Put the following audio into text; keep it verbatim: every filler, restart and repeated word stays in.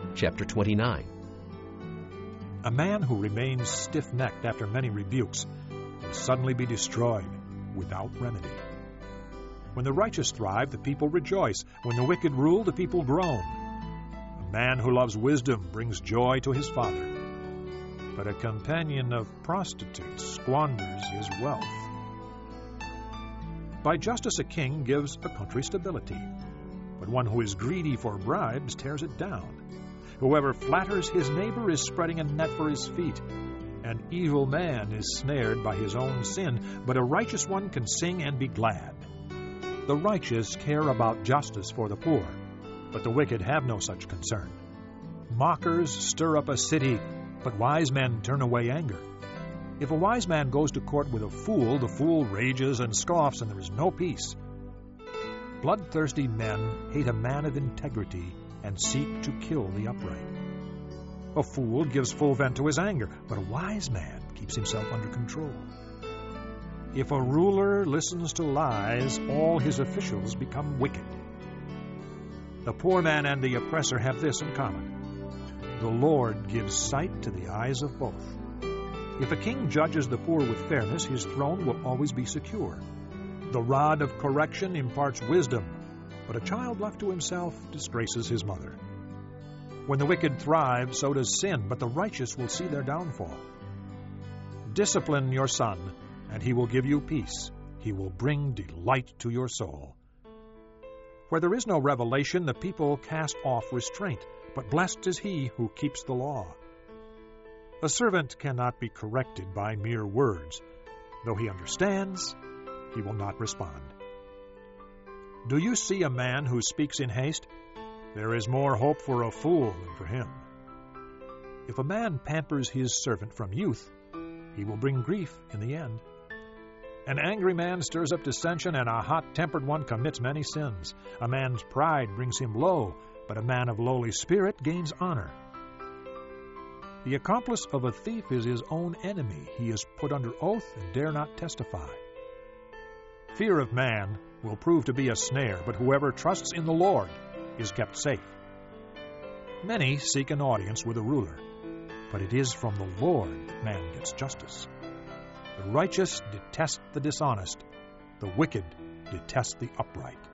chapter twenty-nine. A man who remains stiff-necked after many rebukes will suddenly be destroyed without remedy. When the righteous thrive, the people rejoice. When the wicked rule, the people groan. A man who loves wisdom brings joy to his father, but a companion of prostitutes squanders his wealth. By justice a king gives a country stability, but one who is greedy for bribes tears it down. Whoever flatters his neighbor is spreading a net for his feet. An evil man is snared by his own sin, but a righteous one can sing and be glad. The righteous care about justice for the poor, but the wicked have no such concern. Mockers stir up a city, but wise men turn away anger. If a wise man goes to court with a fool, the fool rages and scoffs, and there is no peace. Bloodthirsty men hate a man of integrity and seek to kill the upright. A fool gives full vent to his anger, but a wise man keeps himself under control. If a ruler listens to lies, all his officials become wicked. The poor man and the oppressor have this in common: the Lord gives sight to the eyes of both. If a king judges the poor with fairness, his throne will always be secure. The rod of correction imparts wisdom, but a child left to himself disgraces his mother. When the wicked thrive, so does sin, but the righteous will see their downfall. Discipline your son, and he will give you peace. He will bring delight to your soul. Where there is no revelation, the people cast off restraint, but blessed is he who keeps the law. A servant cannot be corrected by mere words. Though he understands, he will not respond. Do you see a man who speaks in haste? There is more hope for a fool than for him. If a man pampers his servant from youth, he will bring grief in the end. An angry man stirs up dissension, and a hot-tempered one commits many sins. A man's pride brings him low, but a man of lowly spirit gains honor. The accomplice of a thief is his own enemy. He is put under oath and dare not testify. Fear of man will prove to be a snare, but whoever trusts in the Lord is kept safe. Many seek an audience with a ruler, but it is from the Lord that man gets justice. The righteous detest the dishonest, the wicked detest the upright.